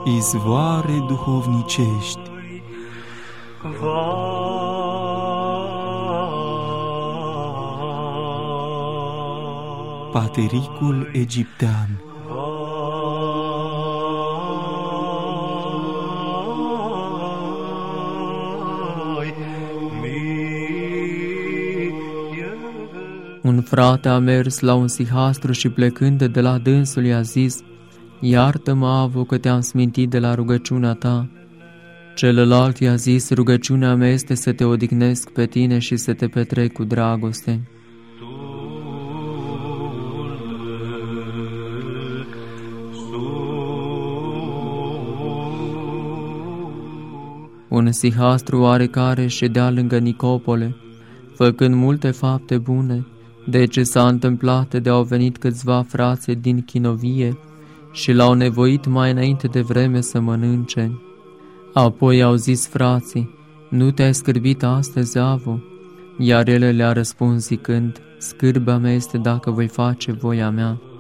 izvoare duhovnicești. Patericul egiptean. Un frate a mers la un sihastru și plecând de la dânsul i-a zis: Iartă-mă, Avu, că te-am smintit de la rugăciunea ta. Celălalt i-a zis: Rugăciunea mea este să te odihnesc pe tine și să te petrec cu dragoste. Un sihastru oarecare ședea lângă Nicopole, făcând multe fapte bune. Deci s-a întâmplat de au venit câțiva frați din chinovie și l-au nevoit mai înainte de vreme să mănânce. Apoi au zis frații: Nu te-ai scârbit astăzi, Avu? Iar el le-a răspuns zicând: Scârba mea este dacă voi face voia mea.